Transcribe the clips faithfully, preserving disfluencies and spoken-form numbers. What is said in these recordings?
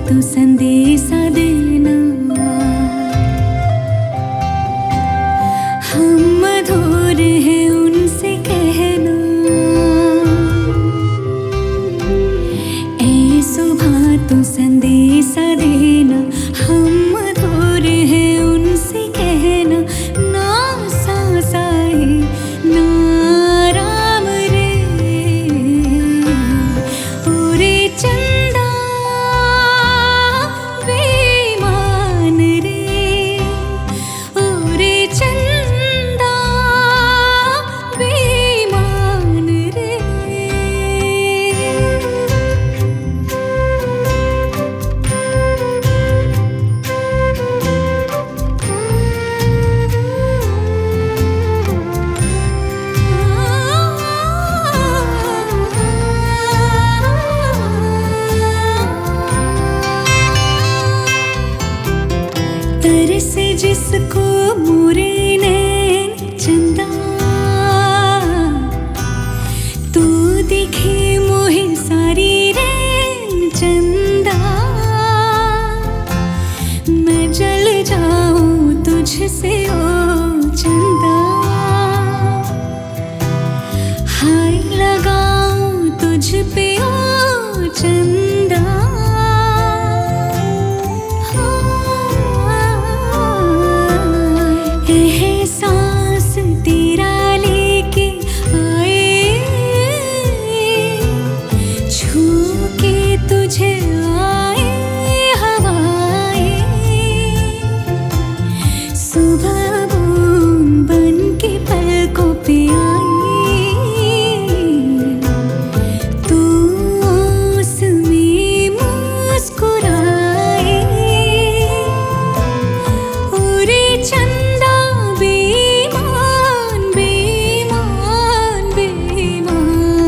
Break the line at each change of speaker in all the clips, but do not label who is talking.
तो संदेशा देना, हम मधुर हैं उनसे कहना। ऐ सुबह तो संदेशा देना, हम मधुर हैं उनसे कहना। ना सासाए ना राम रे, ओरे चंदा बेईमान रे, ओरे चंदा बेईमान रे। तरस जिसको मोरे नैन चंदा, तू दिखे मोहे सारी रैन चंदा। मैं जल जाऊं तुझसे ओ चंदा, हाय लगाऊं तुझ पे ओ चंदा। एहसास तेरा लेके आए, छू के तुझे आए हवाएं। सुबह बूंद बन के पलकों पे आई, तू ओस में मुस्कुराए। ओरे चंदा बेईमान बेईमान बेईमान।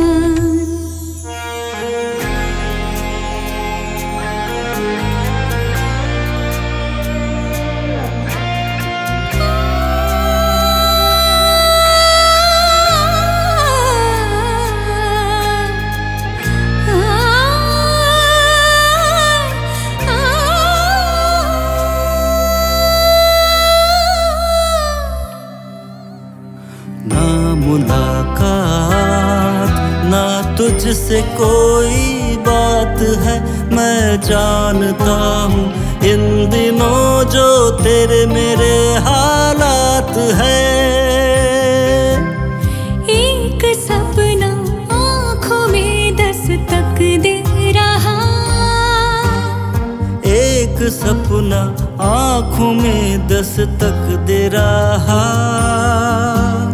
ना मुलाकात ना तुझसे कोई बात है, मैं जानता हूँ इन दिनों जो तेरे मेरे हालात है।
एक सपना आँखों में दस्तक दे रहा,
एक सपना आँखों में दस्तक दे रहा।